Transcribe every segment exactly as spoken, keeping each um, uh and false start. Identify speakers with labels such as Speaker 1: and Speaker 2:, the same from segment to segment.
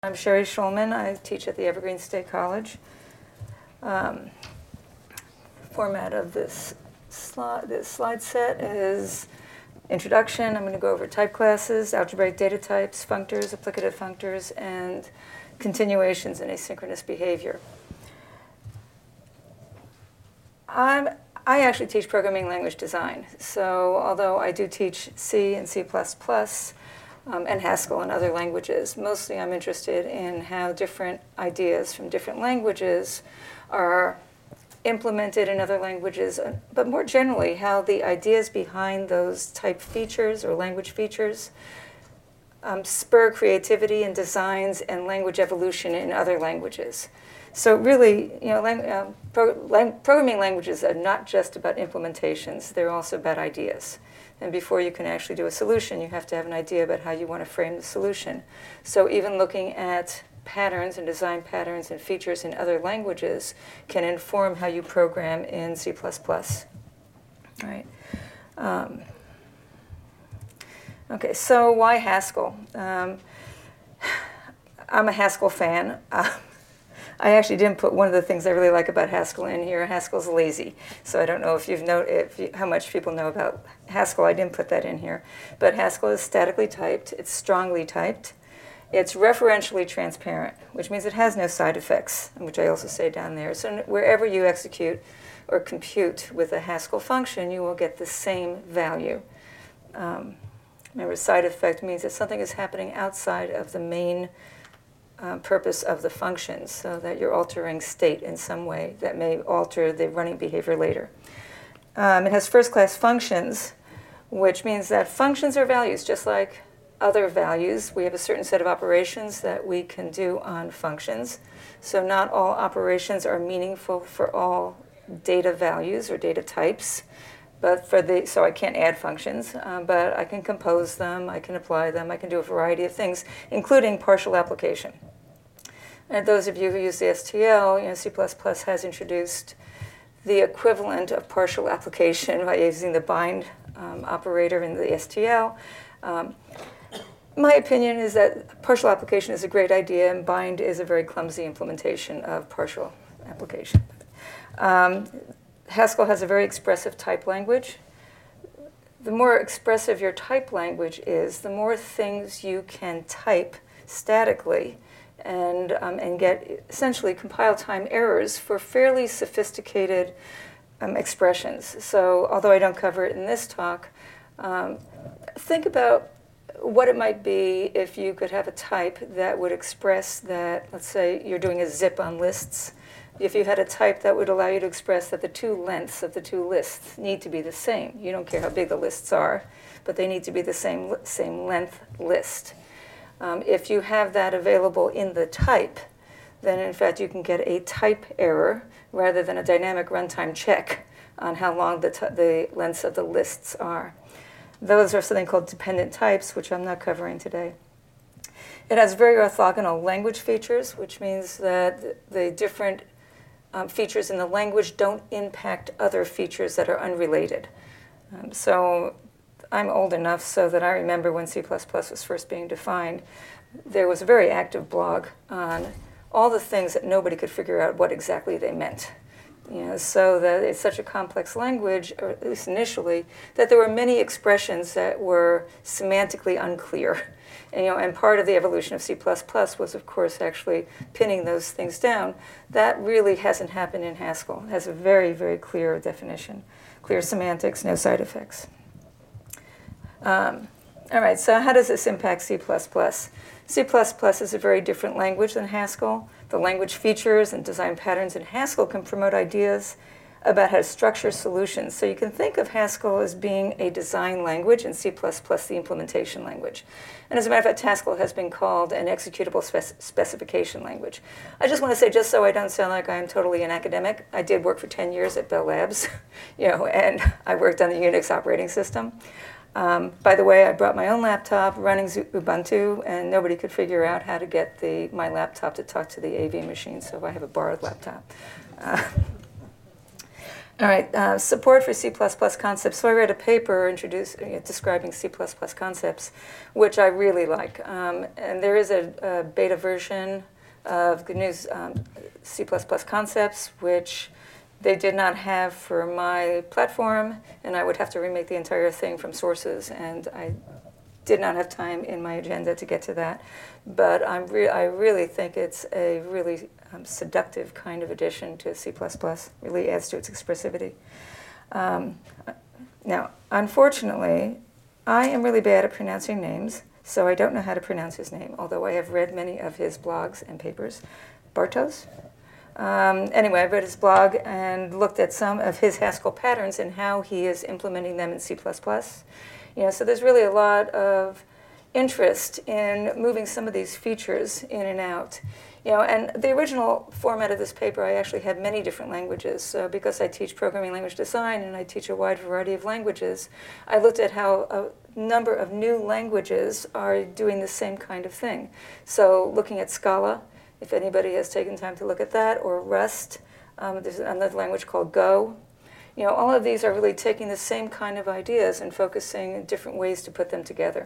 Speaker 1: I'm Sherry Schulman. I teach at the Evergreen State College. Um, format of this slide, this slide set is introduction. I'm going to go over type classes, algebraic data types, functors, applicative functors, and continuations in asynchronous behavior. I'm, I actually teach programming language design. So although I do teach C and C plus plus, Um, and Haskell and other languages. Mostly I'm interested in how different ideas from different languages are implemented in other languages, but more generally how the ideas behind those type features or language features um, spur creativity and designs and language evolution in other languages. So really, you know, lang uh, pro lang programming languages are not just about implementations, they're also about ideas. And before you can actually do a solution, you have to have an idea about how you want to frame the solution. So even looking at patterns and design patterns and features in other languages can inform how you program in C plus plus. Right. Um, okay, so why Haskell? Um, I'm a Haskell fan. Uh, I actually didn't put one of the things I really like about Haskell in here. Haskell's lazy. So I don't know if you've know, if you, how much people know about Haskell. I didn't put that in here. But Haskell is statically typed. It's strongly typed. It's referentially transparent, which means it has no side effects, which I also say down there. So wherever you execute or compute with a Haskell function, you will get the same value. Um, remember, side effect means that something is happening outside of the main Uh, purpose of the function, so that you're altering state in some way that may alter the running behavior later. Um, it has first-class functions, which means that functions are values, just like other values. We have a certain set of operations that we can do on functions. So not all operations are meaningful for all data values or data types. But for the, so I can't add functions, um, but I can compose them, I can apply them, I can do a variety of things, including partial application. And those of you who use the S T L, you know, C plus plus has introduced the equivalent of partial application by using the bind um, operator in the S T L. Um, my opinion is that partial application is a great idea, and bind is a very clumsy implementation of partial application. Um, Haskell has a very expressive type language. The more expressive your type language is, the more things you can type statically and, um, and get essentially compile time errors for fairly sophisticated um, expressions. So although I don't cover it in this talk, um, think about what it might be if you could have a type that would express that, let's say you're doing a zip on lists. If you had a type that would allow you to express that the two lengths of the two lists need to be the same. You don't care how big the lists are, but they need to be the same, same length list. Um, if you have that available in the type, then in fact you can get a type error rather than a dynamic runtime check on how long the, the lengths of the lists are. Those are something called dependent types, which I'm not covering today. It has very orthogonal language features, which means that the different Um, features in the language don't impact other features that are unrelated. Um, so I'm old enough so that I remember when C plus plus was first being defined, there was a very active blog on all the things that nobody could figure out what exactly they meant. You know, so that it's such a complex language, or at least initially, that there were many expressions that were semantically unclear. And, you know, and part of the evolution of C plus plus was, of course, actually pinning those things down. That really hasn't happened in Haskell. It has a very, very clear definition, clear semantics, no side effects. Um, all right, so how does this impact C plus plus? C plus plus is a very different language than Haskell. The language features and design patterns in Haskell can promote ideas about how to structure solutions. So you can think of Haskell as being a design language and C plus plus the implementation language. And as a matter of fact, Haskell has been called an executable spec specification language. I just want to say, just so I don't sound like I'm totally an academic, I did work for ten years at Bell Labs, you know, and I worked on the Unix operating system. Um, by the way, I brought my own laptop running Ubuntu, and nobody could figure out how to get the, my laptop to talk to the A V machine, so I have a borrowed laptop. Uh, All right, uh, support for C plus plus concepts. So I read a paper introduce, uh, describing C plus plus concepts, which I really like. Um, and there is a, a beta version of G N U's um, C plus plus concepts, which they did not have for my platform, and I would have to remake the entire thing from sources, and I did not have time in my agenda to get to that. But I'm re I really think it's a really um, seductive kind of addition to C plus plus, really adds to its expressivity. Um, now, unfortunately, I am really bad at pronouncing names, so I don't know how to pronounce his name, although I have read many of his blogs and papers. Bartos? Um, anyway, I read his blog and looked at some of his Haskell patterns and how he is implementing them in C plus plus. You know, so there's really a lot of interest in moving some of these features in and out. You know, and the original format of this paper, I actually had many different languages. So because I teach programming language design and I teach a wide variety of languages, I looked at how a number of new languages are doing the same kind of thing. So looking at Scala, if anybody has taken time to look at that, or Rust, um, there's another language called Go. You know, all of these are really taking the same kind of ideas and focusing on different ways to put them together.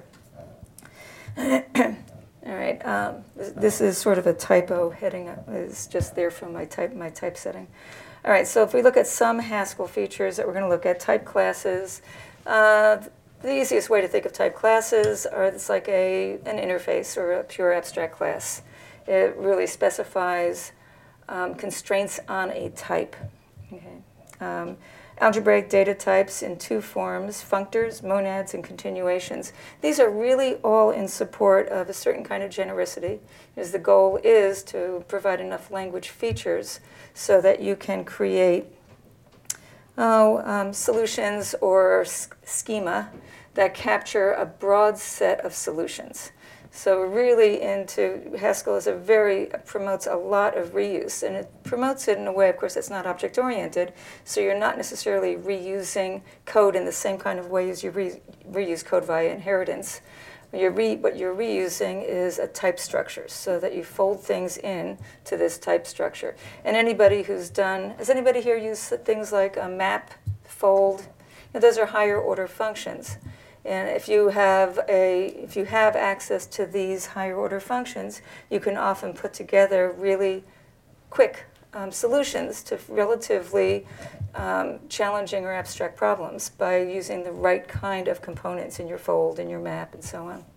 Speaker 1: All right, um, this, this is sort of a typo heading up. It's just there from my type, my typesetting. All right, so if we look at some Haskell features that we're going to look at, type classes. Uh, the easiest way to think of type classes are it's like a, an interface or a pure abstract class. It really specifies um, constraints on a type. Okay. Um, algebraic data types in two forms, functors, monads, and continuations. These are really all in support of a certain kind of genericity, because the goal is to provide enough language features so that you can create oh, um, solutions or schema that capture a broad set of solutions. So really into Haskell is a very, promotes a lot of reuse, and it promotes it in a way, of course, that's not object-oriented, so you're not necessarily reusing code in the same kind of way as you re reuse code via inheritance. You're re what you're reusing is a type structure, so that you fold things in to this type structure. And anybody who's done, has anybody here used things like a map, fold? You know, those are higher order functions. And if you have a, if you have access to these higher order functions, you can often put together really quick um, solutions to relatively um, challenging or abstract problems by using the right kind of components in your fold, in your map, and so on.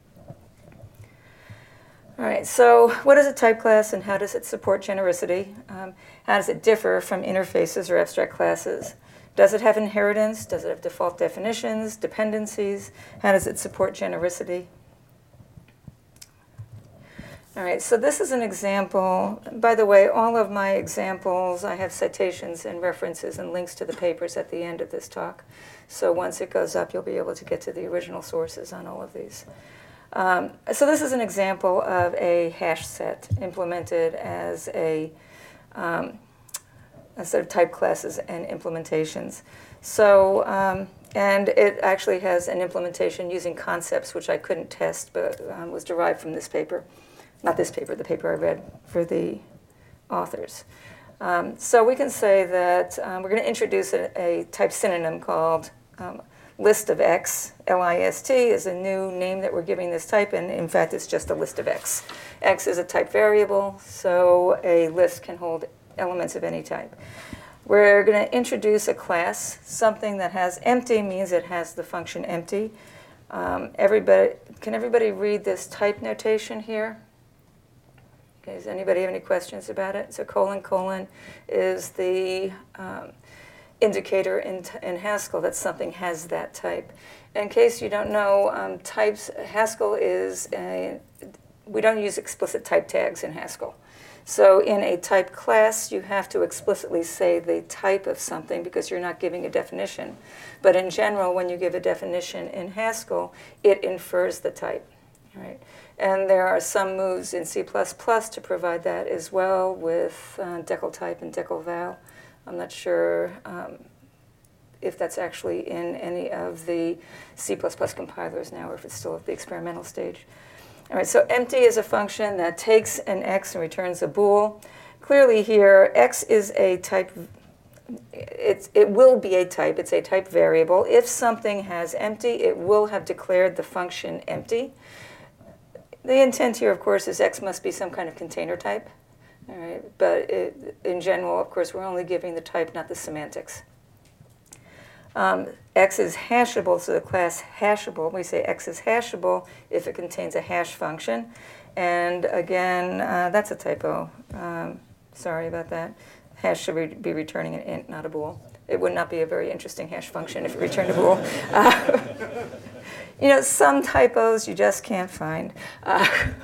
Speaker 1: All right, so what is a type class and how does it support genericity? Um, how does it differ from interfaces or abstract classes? Does it have inheritance? Does it have default definitions, dependencies? How does it support genericity? All right, so this is an example. By the way, all of my examples, I have citations and references and links to the papers at the end of this talk. So once it goes up, you'll be able to get to the original sources on all of these. Um, so this is an example of a hash set implemented as a um, a set of type classes and implementations. So, um, and it actually has an implementation using concepts, which I couldn't test, but um, was derived from this paper. Not this paper, the paper I read for the authors. Um, so we can say that um, we're going to introduce a, a type synonym called um, list of X. L I S T is a new name that we're giving this type, and in fact, it's just a list of X. X is a type variable, so a list can hold elements of any type. We're going to introduce a class. Something that has empty means it has the function empty. Um, everybody, can everybody read this type notation here? Okay, does anybody have any questions about it? So colon, colon is the um, indicator in, in Haskell that something has that type. In case you don't know, um, types, Haskell is, a, we don't use explicit type tags in Haskell. So in a type class, you have to explicitly say the type of something because you're not giving a definition. But in general, when you give a definition in Haskell, it infers the type. Right? And there are some moves in C plus plus to provide that as well with uh, decal type and decal val. I'm not sure um, if that's actually in any of the C plus plus compilers now or if it's still at the experimental stage. All right, so empty is a function that takes an X and returns a bool. Clearly here, X is a type it's, it will be a type. It's a type variable. If something has empty, it will have declared the function empty. The intent here, of course, is X must be some kind of container type. All right, but it, in general, of course, we're only giving the type, not the semantics. Um, X is hashable, so the class hashable, we say X is hashable if it contains a hash function. And again, uh, that's a typo. Um, sorry about that. Hash should re be returning an int, not a bool. It would not be a very interesting hash function if it returned a bool. Uh, you know, some typos you just can't find. Uh,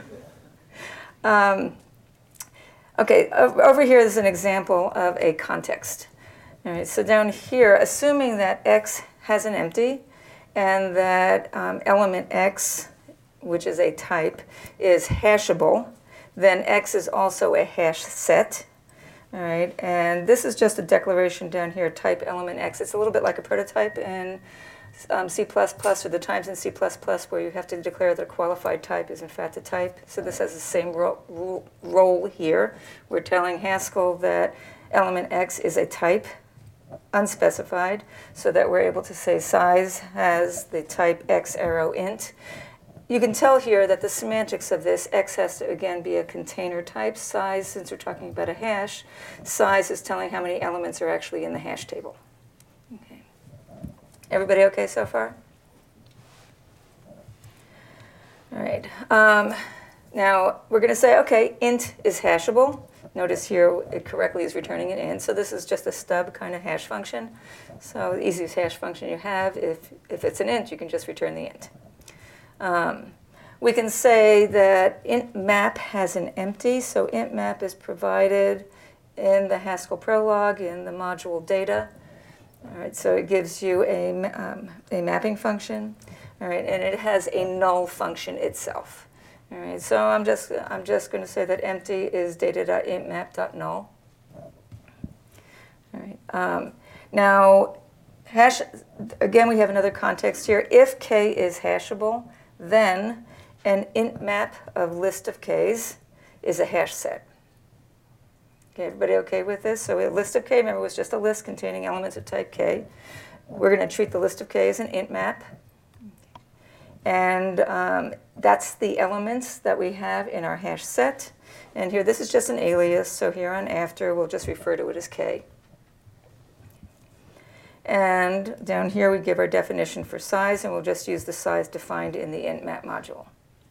Speaker 1: um, okay, over here is an example of a context. All right, so down here, assuming that X has an empty and that um, element X, which is a type, is hashable, then X is also a hash set. All right, and this is just a declaration down here, type element X. It's a little bit like a prototype in um, C plus plus, or the times in C plus plus where you have to declare that a qualified type is in fact a type. So this has the same ro ro role here. We're telling Haskell that element X is a type, unspecified, so that we're able to say size has the type X arrow int. You can tell here that the semantics of this, X has to, again, be a container type. Size, since we're talking about a hash, size is telling how many elements are actually in the hash table. Okay. Everybody okay so far? All right. Um, now, we're going to say, okay, int is hashable. Notice here it correctly is returning an int. So this is just a stub kind of hash function. So the easiest hash function you have, if, if it's an int, you can just return the int. Um, we can say that int map has an empty, so int map is provided in the Haskell Prolog in the module data. All right, so it gives you a, um, a mapping function, all right, and it has a null function itself. All right, so I'm just I'm just going to say that empty is data.intmap.null. All right, um, now hash again. We have another context here. If k is hashable, then an int map of list of k's is a hash set. Okay, everybody okay with this? So a list of k, remember, was just a list containing elements of type k. We're going to treat the list of k as an int map. And um, that's the elements that we have in our hash set. And here, this is just an alias, so here on after, we'll just refer to it as k. And down here, we give our definition for size, and we'll just use the size defined in the int map module.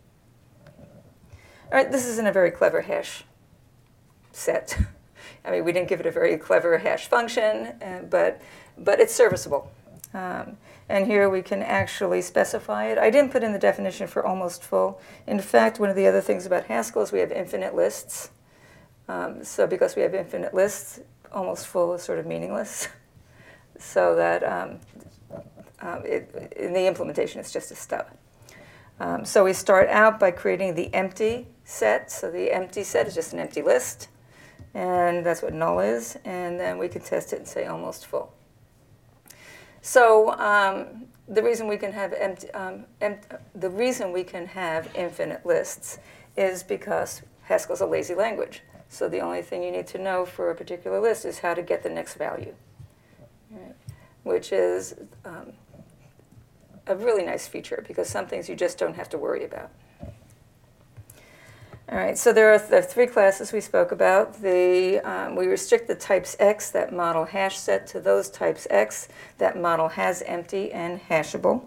Speaker 1: All right, this isn't a very clever hash set. I mean, we didn't give it a very clever hash function, uh, but, but it's serviceable. Um, and here we can actually specify it. I didn't put in the definition for almost full. In fact, one of the other things about Haskell is we have infinite lists. Um, so because we have infinite lists, almost full is sort of meaningless. So that um, um, it, in the implementation, it's just a stub. Um, so we start out by creating the empty set. So the empty set is just an empty list. And that's what null is. And then we can test it and say almost full. So um, the reason we can have empty, um, empt the reason we can have infinite lists is because Haskell's a lazy language. So the only thing you need to know for a particular list is how to get the next value, right? Which is um, a really nice feature because some things you just don't have to worry about. All right, so there are the three classes we spoke about. The, um, we restrict the types X, that model hash set, to those types X that model has empty and hashable.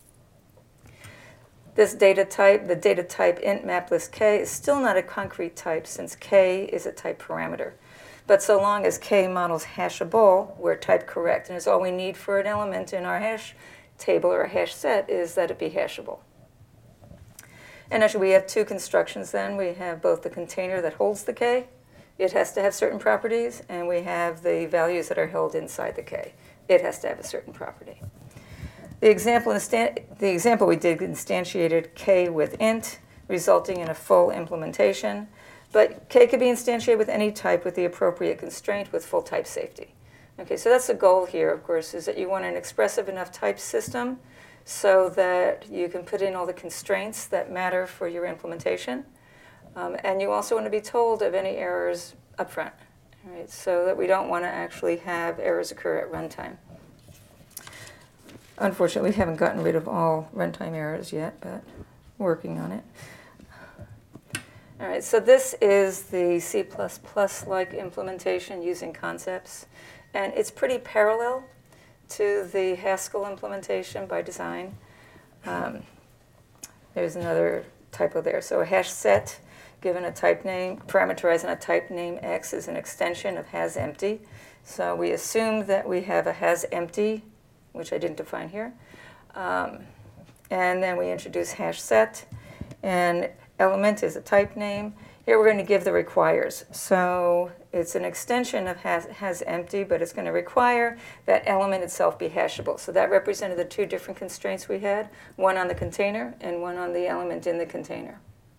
Speaker 1: This data type, the data type int map list k, is still not a concrete type since k is a type parameter. But so long as k models hashable, we're type correct. And it's all we need for an element in our hash table or a hash set is that it be hashable. And actually, we have two constructions then. We have both the container that holds the k. It has to have certain properties. And we have the values that are held inside the k. It has to have a certain property. The example, the example we did instantiated k with int, resulting in a full implementation. But k could be instantiated with any type with the appropriate constraint with full type safety. Okay, so that's the goal here, of course, is that you want an expressive enough type system so that you can put in all the constraints that matter for your implementation. Um, and you also want to be told of any errors up front. All right, so that we don't want to actually have errors occur at runtime. Unfortunately, we haven't gotten rid of all runtime errors yet, but working on it. All right, so this is the C plus plus-like implementation using concepts. And it's pretty parallel to the Haskell implementation by design. Um, there's another typo there. So a hash set given a type name, parameterizing a type name X is an extension of hasEmpty. So we assume that we have a hasEmpty, which I didn't define here. Um, and then we introduce hash set, and element is a type name. Here we're going to give the requires. So it's an extension of has, hasEmpty, but it's going to require that element itself be hashable. So that represented the two different constraints we had, one on the container and one on the element in the container.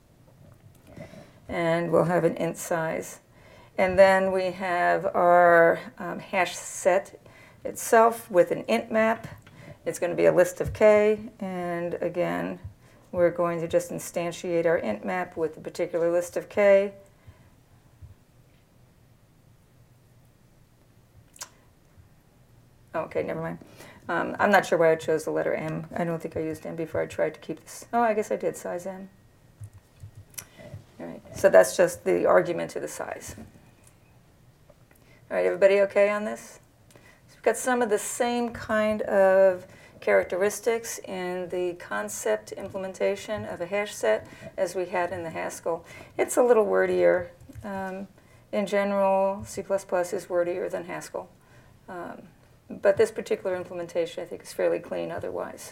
Speaker 1: And we'll have an int size. And then we have our um, hash set itself with an int map. It's going to be a list of k, and again, we're going to just instantiate our int map with a particular list of k. Okay, never mind. Um, I'm not sure why I chose the letter M. I don't think I used M before. I tried to keep this. Oh, I guess I did, size M. All right, so that's just the argument to the size. All right, everybody okay on this? So we've got some of the same kind of characteristics in the concept implementation of a hash set as we had in the Haskell. It's a little wordier. Um, in general, C plus plus is wordier than Haskell. Um, but this particular implementation, I think, is fairly clean otherwise.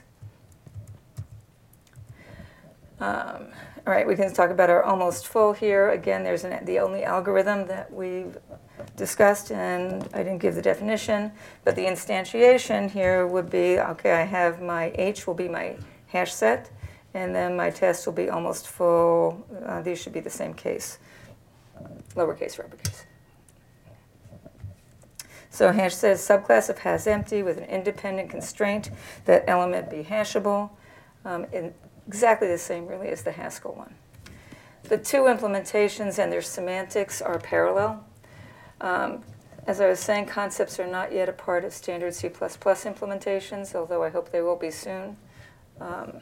Speaker 1: Um, all right, we can talk about our almost full here. Again, there's an, the only algorithm that we've discussed, and I didn't give the definition, but the instantiation here would be, okay, I have my H will be my hash set, and then my test will be almost full. Uh, these should be the same case, lowercase or uppercase. So hash set is subclass of hasEmpty with an independent constraint that element be hashable. Um, in exactly the same, really, as the Haskell one. The two implementations and their semantics are parallel. Um, as I was saying, concepts are not yet a part of standard C plus plus implementations, although I hope they will be soon. Um,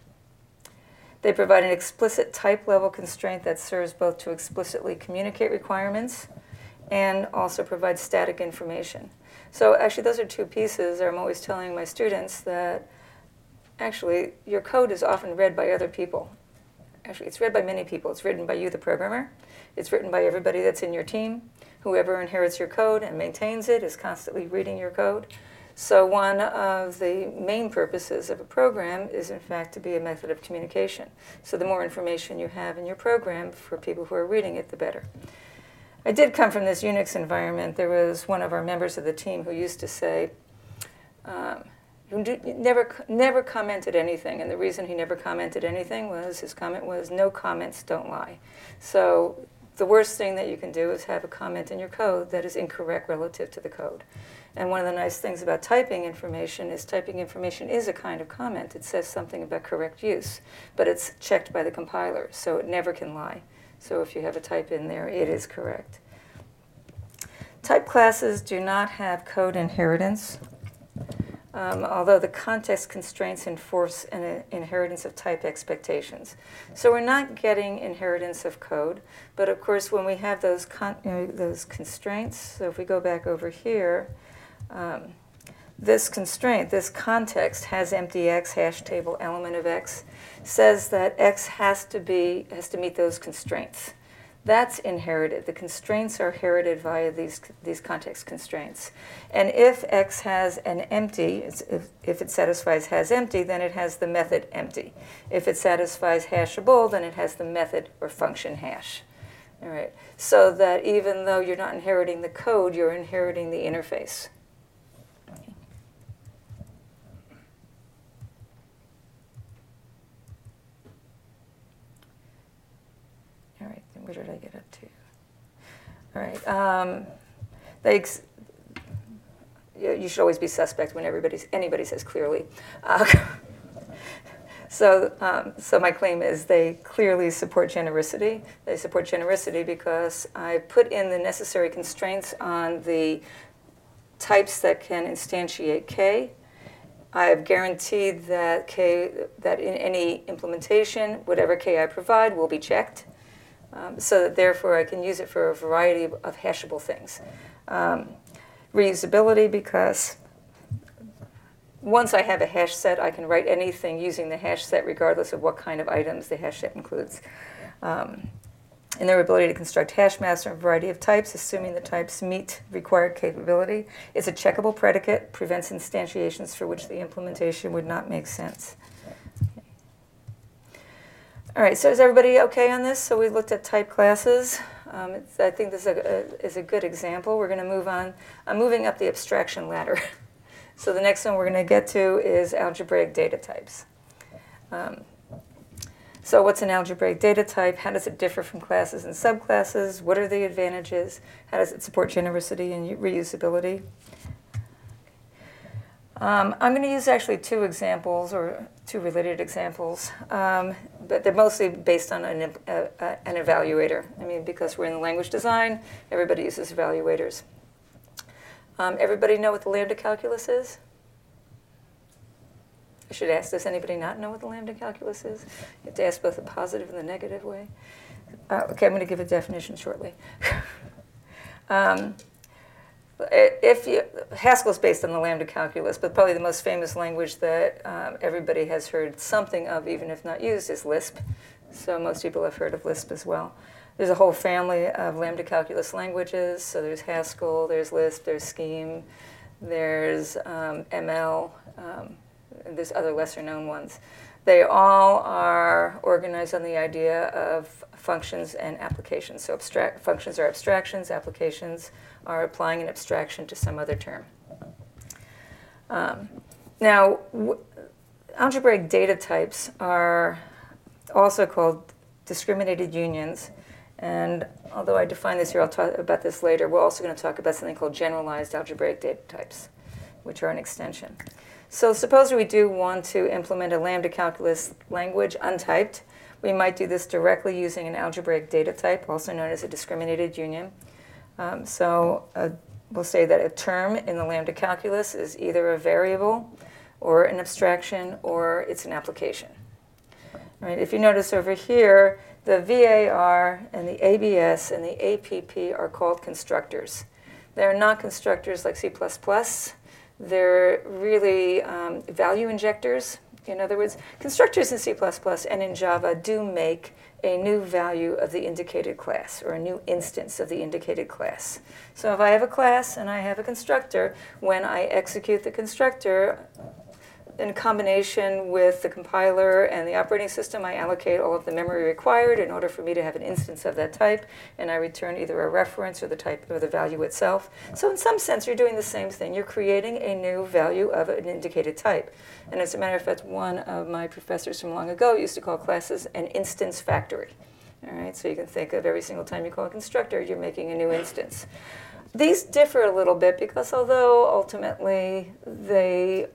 Speaker 1: they provide an explicit type level constraint that serves both to explicitly communicate requirements and also provide static information. So actually, those are two pieces. I'm always telling my students that actually your code is often read by other people. Actually, it's read by many people. It's written by you, the programmer. It's written by everybody that's in your team. Whoever inherits your code and maintains it is constantly reading your code. So one of the main purposes of a program is, in fact, to be a method of communication. So the more information you have in your program for people who are reading it, the better. I did come from this Unix environment. There was one of our members of the team who used to say, um, who never, never commented anything, and the reason he never commented anything was his comment was, no comments don't lie. So the worst thing that you can do is have a comment in your code that is incorrect relative to the code. And one of the nice things about typing information is typing information is a kind of comment. It says something about correct use, but it's checked by the compiler, so it never can lie. So if you have a type in there, it is correct. Type classes do not have code inheritance. Um, although the context constraints enforce an inheritance of type expectations. So we're not getting inheritance of code, but of course when we have those, con you know, those constraints, so if we go back over here, um, this constraint, this context, hasEmpty X, hash table element of X, says that X has to be, has to meet those constraints. That's inherited. The constraints are inherited via these, these context constraints. And if X has an empty, it's, if, if it satisfies hasEmpty, then it has the method empty. If it satisfies hashable, then it has the method or function hash. All right. So that even though you're not inheriting the code, you're inheriting the interface. All right, then where did I get up to? All right, um, they ex you should always be suspect when everybody's, anybody says clearly. Uh, So, um, so my claim is they clearly support genericity. They support genericity because I put in the necessary constraints on the types that can instantiate K. I've guaranteed that K, that in any implementation, whatever K I provide will be checked, um, so that therefore I can use it for a variety of, of hashable things. Um, reusability, because once I have a hash set, I can write anything using the hash set regardless of what kind of items the hash set includes. Um, and their ability to construct hash maps from a variety of types, assuming the types meet required capability. It's a checkable predicate, prevents instantiations for which the implementation would not make sense. All right, so is everybody okay on this? So we looked at type classes. Um, it's, I think this is a, a, is a good example. We're going to move on. I'm moving up the abstraction ladder. So the next one we're going to get to is algebraic data types. Um, So what's an algebraic data type? How does it differ from classes and subclasses? What are the advantages? How does it support genericity and reusability? Um, I'm going to use actually two examples, or two related examples, um, but they're mostly based on an, uh, uh, an evaluator. I mean, because we're in the language design, everybody uses evaluators. Um, everybody know what the lambda calculus is? I should ask, does anybody not know what the lambda calculus is? You have to ask both the positive and the negative way. Uh, okay, I'm going to give a definition shortly. um, if you, Haskell is based on the lambda calculus, but probably the most famous language that um, everybody has heard something of, even if not used, is Lisp. So most people have heard of Lisp as well. There's a whole family of lambda calculus languages. So there's Haskell, there's Lisp, there's Scheme, there's um, M L. Um, There's other lesser-known ones. They all are organized on the idea of functions and applications. So abstract functions are abstractions, applications are applying an abstraction to some other term. Um, now, w algebraic data types are also called discriminated unions. And although I define this here, I'll talk about this later. We're also going to talk about something called generalized algebraic data types, which are an extension. So suppose we do want to implement a lambda calculus language untyped. We might do this directly using an algebraic data type, also known as a discriminated union. Um, so uh, we'll say that a term in the lambda calculus is either a variable or an abstraction, or it's an application. All right, if you notice over here, the V A R and the A B S and the A P P are called constructors. They're not constructors like C plus plus. They're really um, value injectors. In other words, constructors in C plus plus and in Java do make a new value of the indicated class, or a new instance of the indicated class. So if I have a class and I have a constructor, when I execute the constructor, in combination with the compiler and the operating system, I allocate all of the memory required in order for me to have an instance of that type, and I return either a reference or the type or the value itself. So in some sense, you're doing the same thing. You're creating a new value of an indicated type. And as a matter of fact, one of my professors from long ago used to call classes an instance factory. All right, so you can think of every single time you call a constructor, you're making a new instance. These differ a little bit because although ultimately they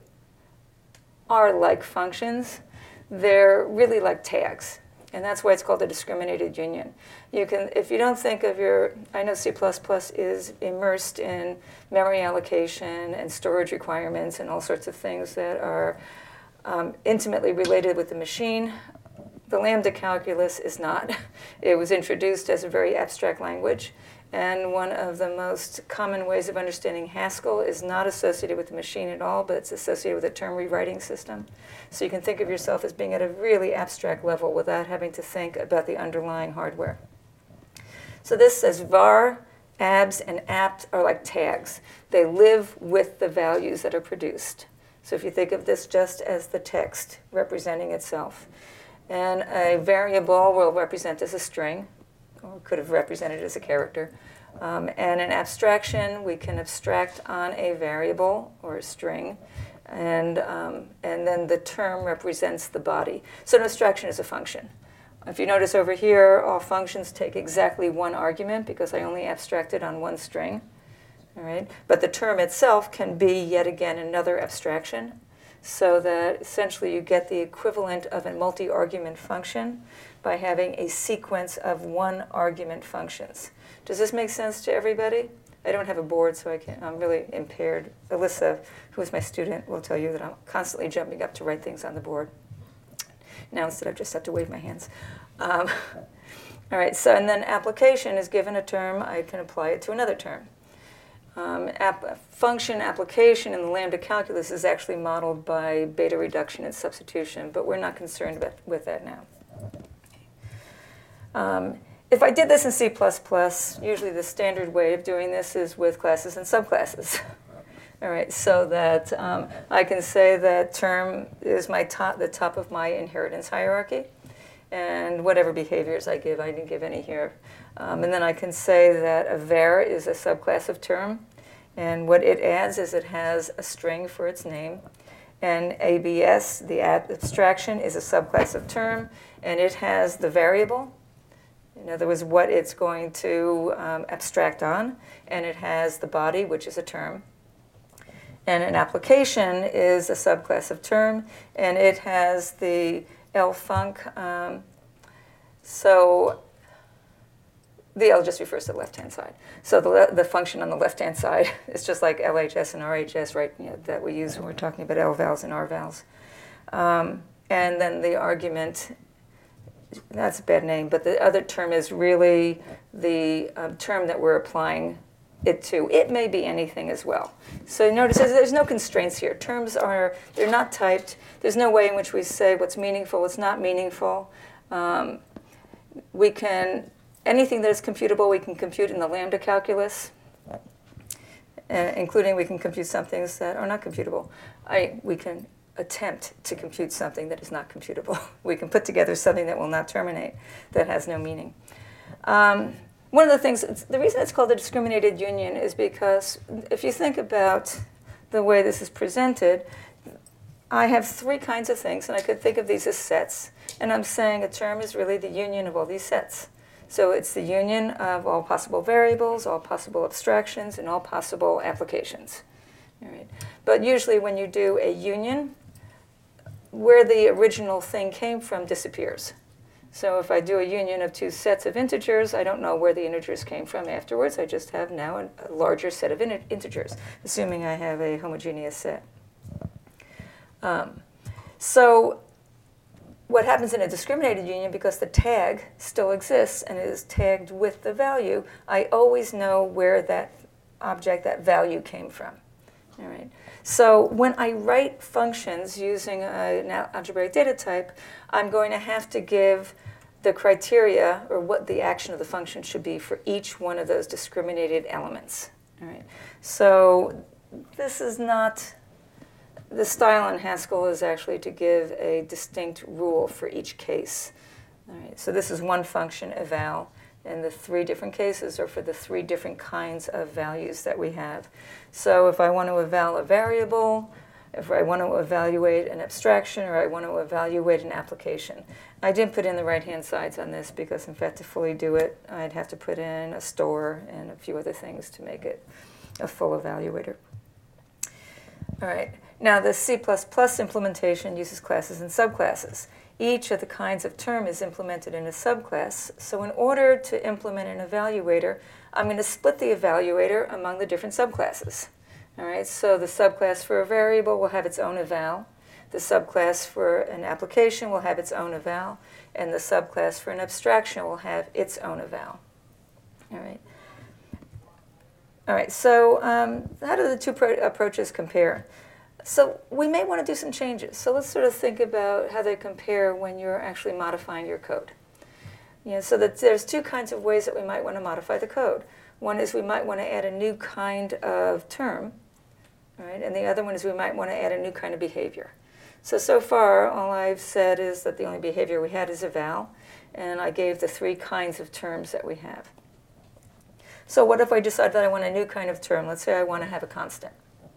Speaker 1: are like functions, they're really like tags. And that's why it's called a discriminated union. You can, if you don't think of your, I know C plus plus is immersed in memory allocation and storage requirements and all sorts of things that are um, intimately related with the machine. The lambda calculus is not. It was introduced as a very abstract language. And one of the most common ways of understanding Haskell is not associated with the machine at all, but it's associated with a term rewriting system. So you can think of yourself as being at a really abstract level without having to think about the underlying hardware. So this says var, abs, and apt are like tags. They live with the values that are produced. So if you think of this just as the text representing itself. And a variable will represent as a string, or could have represented as a character. Um, and an abstraction, we can abstract on a variable or a string, and, um, and then the term represents the body. So an abstraction is a function. If you notice over here, all functions take exactly one argument because I only abstracted on one string. All right? But the term itself can be, yet again, another abstraction. so that essentially you get the equivalent of a multi-argument function by having a sequence of one-argument functions. Does this make sense to everybody? I don't have a board, so I can't, I'm really impaired. Alyssa, who is my student, will tell you that I'm constantly jumping up to write things on the board. Now instead I just have to wave my hands. Um, all right, so and then application is given a term, I can apply it to another term. Um, app, function application in the lambda calculus is actually modeled by beta reduction and substitution, but we're not concerned with, with that now. Um, if I did this in C plus plus, usually the standard way of doing this is with classes and subclasses. All right, so that um, I can say that term is my top, the top of my inheritance hierarchy, and whatever behaviors I give, I didn't give any here. Um, and then I can say that a var is a subclass of term, and what it adds is it has a string for its name, and A B S, the abstraction, is a subclass of term, and it has the variable. In other words, what it's going to um, abstract on, and it has the body, which is a term. And an application is a subclass of term, and it has the L-func. Um, so the L just refers to the left-hand side. So the, the function on the left-hand side is just like L H S and R H S, right, you know, that we use when we're talking about L-vals and R-vals. Um, and then the argument, that's a bad name, but the other term is really the um, term that we're applying it to. It may be anything as well. So notice there's no constraints here. Terms are, they're not typed. There's no way in which we say what's meaningful, what's not meaningful. Um, we can, anything that is computable, we can compute in the lambda calculus, uh, including we can compute some things that are not computable. I, we can attempt to compute something that is not computable. We can put together something that will not terminate, that has no meaning. Um, One of the things, the reason it's called a discriminated union is because if you think about the way this is presented, I have three kinds of things, and I could think of these as sets. And I'm saying a term is really the union of all these sets. So it's the union of all possible variables, all possible abstractions, and all possible applications. All right. But usually when you do a union, where the original thing came from disappears. So if I do a union of two sets of integers, I don't know where the integers came from afterwards. I just have now a, a larger set of in integers, assuming I have a homogeneous set. Um, so what happens in a discriminated union, because the tag still exists and it is tagged with the value, I always know where that object, that value came from. All right. So when I write functions using a, an algebraic data type, I'm going to have to give the criteria, or what the action of the function should be for each one of those discriminated elements. All right. So this is not, the style in Haskell is actually to give a distinct rule for each case. All right. So this is one function, eval, and the three different cases are for the three different kinds of values that we have. So if I want to eval a variable, if I want to evaluate an abstraction, or I want to evaluate an application. I didn't put in the right-hand sides on this because, in fact, to fully do it, I'd have to put in a store and a few other things to make it a full evaluator. All right. Now, the C plus plus implementation uses classes and subclasses. Each of the kinds of term is implemented in a subclass. So in order to implement an evaluator, I'm going to split the evaluator among the different subclasses. All right, so the subclass for a variable will have its own eval. The subclass for an application will have its own eval. And the subclass for an abstraction will have its own eval. All right. All right, so um, how do the two pro approaches compare? So we may want to do some changes. So let's sort of think about how they compare when you're actually modifying your code. You know, so that there's two kinds of ways that we might want to modify the code. One is we might want to add a new kind of term, right? And the other one is we might want to add a new kind of behavior. So, so far, all I've said is that the only behavior we had is eval, and I gave the three kinds of terms that we have. So what if I decide that I want a new kind of term? Let's say I want to have a constant.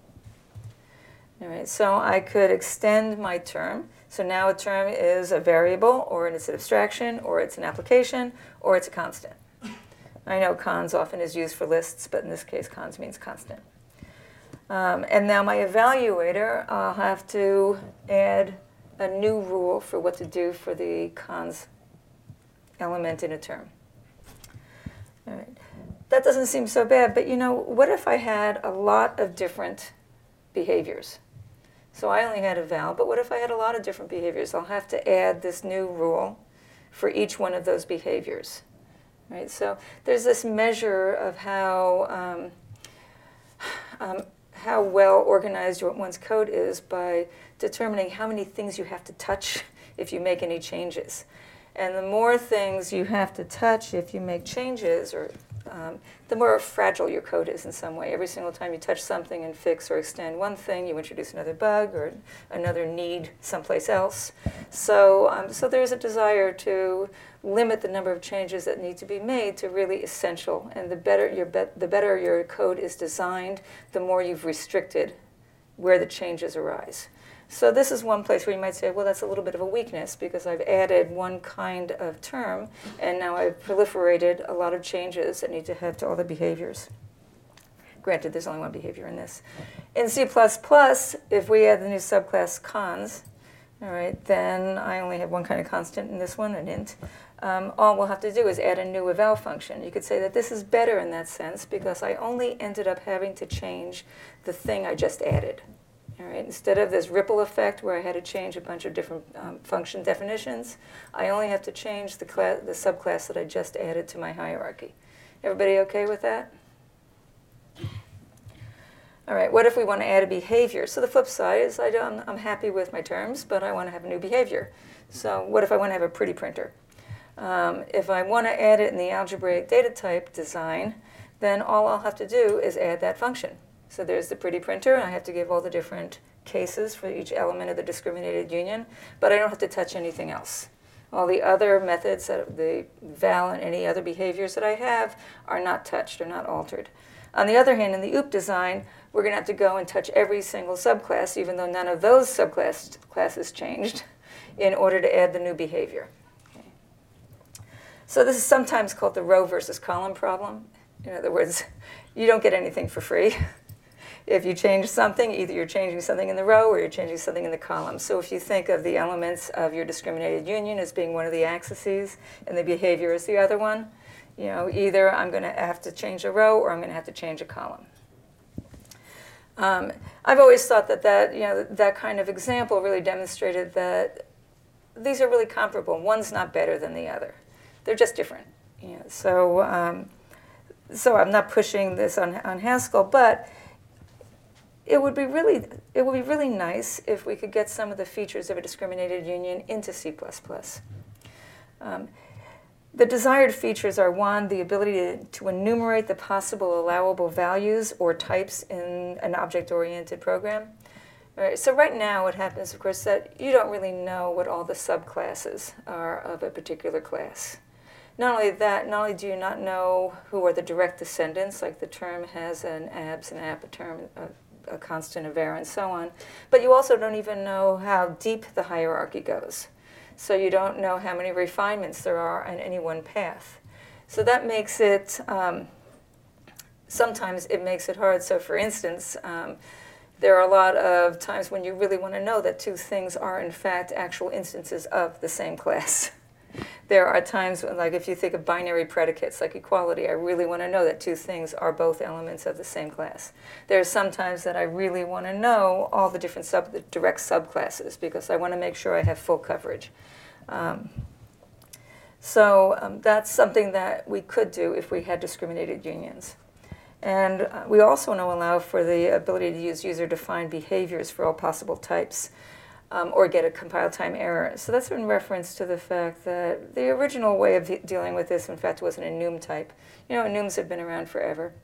Speaker 1: All right, so I could extend my term. So now a term is a variable, or it's an abstraction, or it's an application, or it's a constant. I know cons often is used for lists, but in this case, cons means constant. Um, and now my evaluator, I'll have to add a new rule for what to do for the cons element in a term. All right. That doesn't seem so bad, but you know, what if I had a lot of different behaviors? So I only had a val, but what if I had a lot of different behaviors? I'll have to add this new rule for each one of those behaviors. Right? So there's this measure of how um, um, how well organized one's code is by determining how many things you have to touch if you make any changes. And the more things you have to touch if you make changes, or um, the more fragile your code is in some way. Every single time you touch something and fix or extend one thing, you introduce another bug or another need someplace else. So, um, so there's a desire to limit the number of changes that need to be made to really essential. And the better your be the better your code is designed, the more you've restricted where the changes arise. So this is one place where you might say, well, that's a little bit of a weakness because I've added one kind of term, and now I've proliferated a lot of changes that need to head to all the behaviors. Granted, there's only one behavior in this. In C plus plus, if we add the new subclass cons, all right, then I only have one kind of constant in this one, an int. Um, all we'll have to do is add a new eval function. You could say that this is better in that sense because I only ended up having to change the thing I just added. All right, instead of this ripple effect where I had to change a bunch of different um, function definitions, I only have to change the, class, the subclass that I just added to my hierarchy. Everybody okay with that? All right, what if we want to add a behavior? So the flip side is I don't, I'm happy with my terms, but I want to have a new behavior. So what if I want to have a pretty printer? Um, if I want to add it in the algebraic data type design, then all I'll have to do is add that function. So there's the pretty printer, and I have to give all the different cases for each element of the discriminated union, but I don't have to touch anything else. All the other methods, that the val and any other behaviors that I have, are not touched or not altered. On the other hand, in the O O P design, we're going to have to go and touch every single subclass, even though none of those subclass classes changed, in order to add the new behavior. Okay. So this is sometimes called the row versus column problem. In other words, you don't get anything for free. If you change something, either you're changing something in the row or you're changing something in the column. So if you think of the elements of your discriminated union as being one of the axes and the behavior as the other one, you know, either I'm going to have to change a row or I'm going to have to change a column. Um, I've always thought that that, you know, that kind of example really demonstrated that these are really comparable. One's not better than the other. They're just different. You know, so, um, so I'm not pushing this on, on Haskell, but It would be really, it would be really nice if we could get some of the features of a discriminated union into C plus plus. Um, the desired features are, one, the ability to, to enumerate the possible allowable values or types in an object-oriented program. All right, so right now what happens, of course, that you don't really know what all the subclasses are of a particular class. Not only that, not only do you not know who are the direct descendants, like the term has an abs, an app, a term, a a constant, a var, and so on. But you also don't even know how deep the hierarchy goes. So you don't know how many refinements there are on any one path. So that makes it, um, sometimes it makes it hard. So for instance, um, there are a lot of times when you really want to know that two things are in fact actual instances of the same class. There are times when, like if you think of binary predicates like equality, I really want to know that two things are both elements of the same class. There are some times that I really want to know all the different sub, the direct subclasses because I want to make sure I have full coverage. Um, so um, that's something that we could do if we had discriminated unions. And uh, we also want to allow for the ability to use user-defined behaviors for all possible types. Um, or get a compile time error. So that's in reference to the fact that the original way of de dealing with this, in fact, was an enum type. You know, enums have been around forever.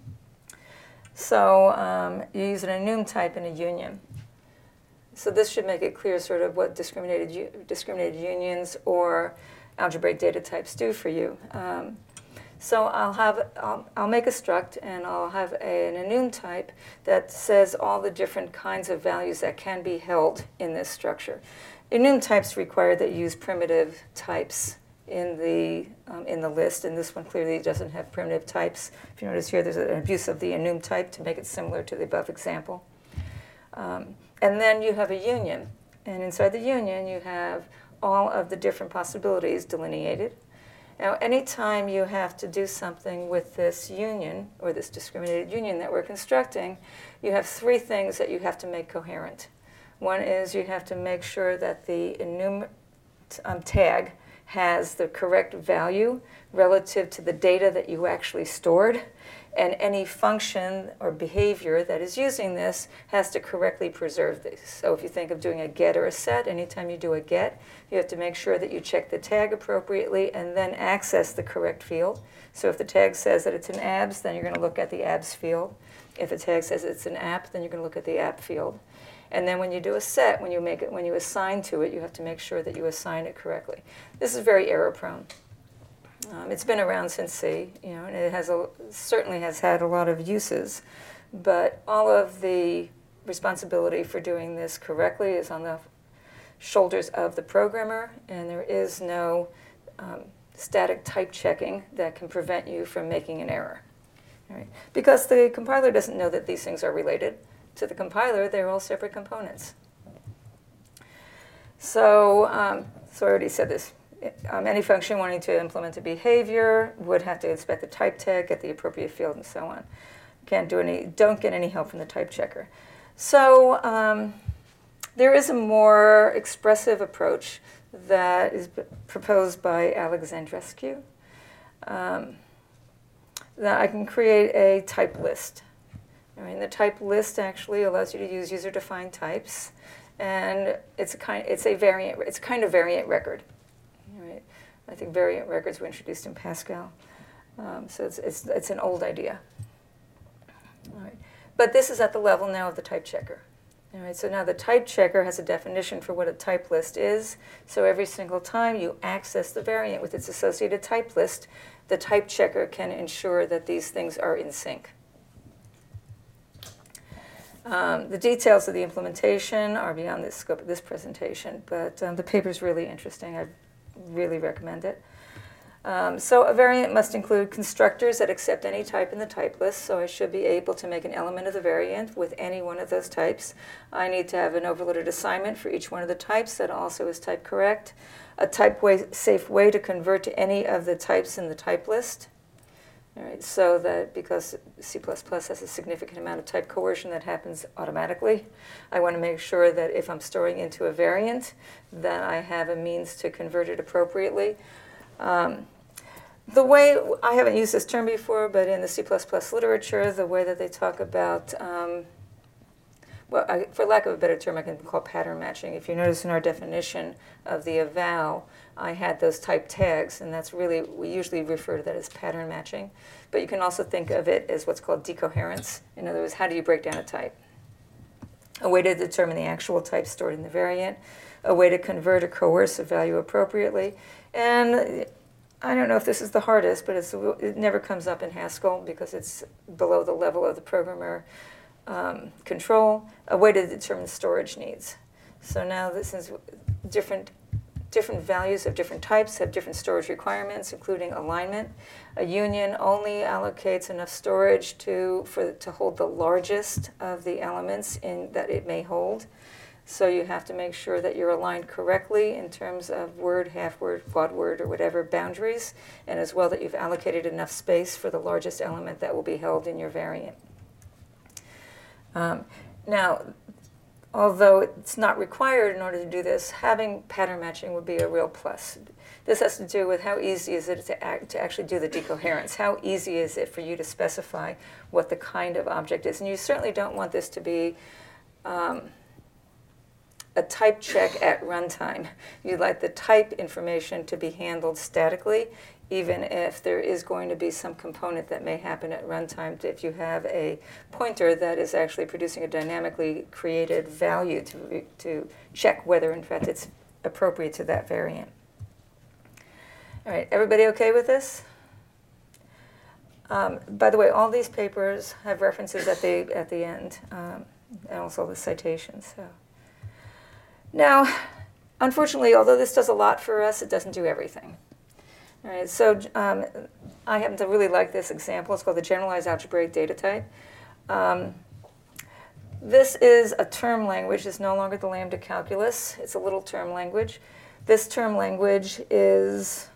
Speaker 1: So um, you use an enum type in a union. So this should make it clear sort of what discriminated, discriminated unions or algebraic data types do for you. Um, So I'll have, I'll, I'll make a struct and I'll have a, an enum type that says all the different kinds of values that can be held in this structure. Enum types require that you use primitive types in the, um, in the list, and this one clearly doesn't have primitive types. If you notice here, there's an abuse of the enum type to make it similar to the above example. Um, and then you have a union, and inside the union you have all of the different possibilities delineated. Now, anytime you have to do something with this union, or this discriminated union that we're constructing, you have three things that you have to make coherent. One is you have to make sure that the enum um, tag has the correct value relative to the data that you actually stored, and any function or behavior that is using this has to correctly preserve these. So if you think of doing a get or a set, anytime you do a get, you have to make sure that you check the tag appropriately and then access the correct field. So if the tag says that it's an abs, then you're going to look at the abs field. If a tag says it's an app, then you're going to look at the app field. And then when you do a set, when you make it, when you assign to it, you have to make sure that you assign it correctly. This is very error prone. Um, it's been around since C, you know, and it has a, certainly has had a lot of uses, but all of the responsibility for doing this correctly is on the shoulders of the programmer, and there is no um, static type checking that can prevent you from making an error. All right? Because the compiler doesn't know that these things are related. To the compiler, they're all separate components. So, um, so I already said this. Um, any function wanting to implement a behavior would have to inspect the type tag, get the appropriate field, and so on. Can't do any, don't get any help from the type checker. So um, there is a more expressive approach that is proposed by Alexandrescu. Um, that I can create a type list. I mean, the type list actually allows you to use user-defined types, and it's a kind, it's a variant, it's a kind of variant record. Right? I think variant records were introduced in Pascal, um, so it's, it's it's an old idea. All right. But this is at the level now of the type checker. All right. So now the type checker has a definition for what a type list is. So every single time you access the variant with its associated type list, the type checker can ensure that these things are in sync. Um, the details of the implementation are beyond the scope of this presentation, but um, the paper is really interesting. I really recommend it. Um, so a variant must include constructors that accept any type in the type list, so I should be able to make an element of the variant with any one of those types. I need to have an overloaded assignment for each one of the types that also is type correct, a type way, safe way to convert to any of the types in the type list. All right, so that because C plus plus has a significant amount of type coercion that happens automatically, I want to make sure that if I'm storing into a variant, that I have a means to convert it appropriately. Um, the way, I haven't used this term before, but in the C plus plus literature, the way that they talk about, um, well, I, for lack of a better term, I can call pattern matching. If you notice in our definition of the eval, I had those type tags, and that's really, we usually refer to that as pattern matching. But you can also think of it as what's called decoherence. In other words, how do you break down a type? A way to determine the actual type stored in the variant, a way to convert a coercive value appropriately. And I don't know if this is the hardest, but it's, it never comes up in Haskell because it's below the level of the programmer um, control, a way to determine storage needs. So now this is different Different values of different types have different storage requirements, including alignment. A union only allocates enough storage to, for, to hold the largest of the elements in, that it may hold. So you have to make sure that you're aligned correctly in terms of word, half word, quad word, or whatever boundaries, and as well that you've allocated enough space for the largest element that will be held in your variant. Um, now, although it's not required in order to do this, having pattern matching would be a real plus. This has to do with how easy is it to, act, to actually do the decoherence. How easy is it for you to specify what the kind of object is? And you certainly don't want this to be um, a type check at runtime. You'd like the type information to be handled statically, even if there is going to be some component that may happen at runtime if you have a pointer that is actually producing a dynamically created value to, to check whether, in fact, it's appropriate to that variant. All right, everybody okay with this? Um, by the way, all these papers have references at the, at the end, um, and also the citations. So. Now, unfortunately, although this does a lot for us, it doesn't do everything. All right, so um, I happen to really like this example. It's called the generalized algebraic data type. Um, this is a term language. It's no longer the lambda calculus. It's a little term language. This term language is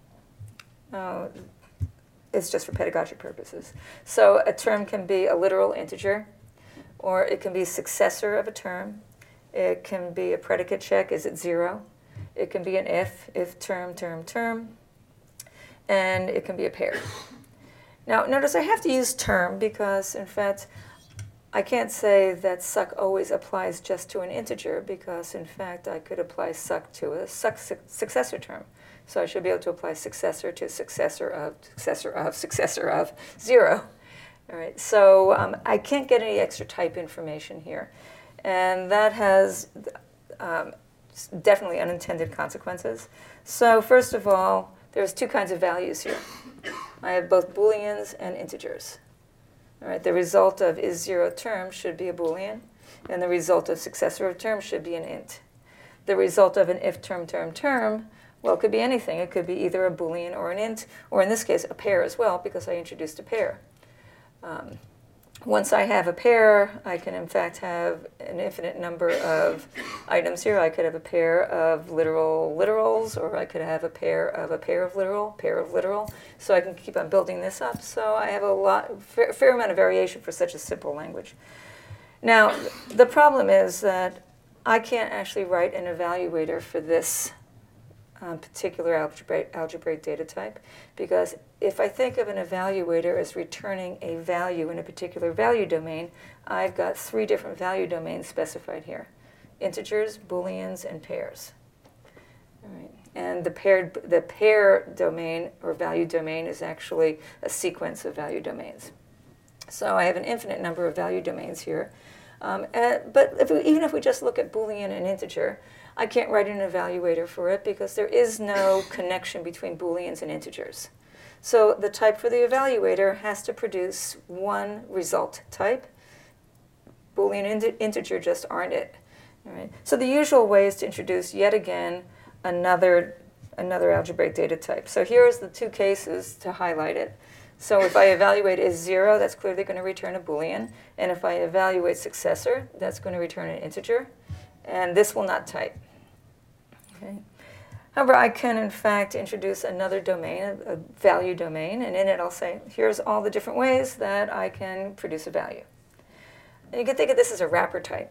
Speaker 1: uh, it's just for pedagogic purposes. So a term can be a literal integer, or it can be a successor of a term. It can be a predicate check, is it zero? It can be an if, if term, term, term. And it can be a pair. Now, notice I have to use term because, in fact, I can't say that suck always applies just to an integer because, in fact, I could apply suck to a suck su successor term. So I should be able to apply successor to successor of, successor of, successor of, zero. All right, so um, I can't get any extra type information here. And that has um, definitely unintended consequences. So first of all, there's two kinds of values here. I have both Booleans and integers. All right, the result of is zero term should be a Boolean, and the result of successor of term should be an int. The result of an if term, term, term, well, it could be anything. It could be either a Boolean or an int, or in this case, a pair as well, because I introduced a pair. Um, Once I have a pair, I can in fact have an infinite number of items here. I could have a pair of literal literals, or I could have a pair of a pair of literal, pair of literal. So I can keep on building this up. So I have a lot, fair, fair amount of variation for such a simple language. Now, the problem is that I can't actually write an evaluator for this Um, particular algebraic, algebraic data type, because if I think of an evaluator as returning a value in a particular value domain, I've got three different value domains specified here: integers, booleans, and pairs. All right. And the paired, the pair domain or value domain is actually a sequence of value domains. So I have an infinite number of value domains here. Um, and, but if we, even if we just look at Boolean and integer, I can't write an evaluator for it because there is no connection between Booleans and integers. So the type for the evaluator has to produce one result type. Boolean and integer just aren't it. All right. So the usual way is to introduce yet again another, another algebraic data type. So here's the two cases to highlight it. So if I evaluate is zero, that's clearly going to return a Boolean. And if I evaluate successor, that's going to return an integer. And this will not type. Okay. However, I can, in fact, introduce another domain, a, a value domain, and in it I'll say, here's all the different ways that I can produce a value. And you can think of this as a wrapper type.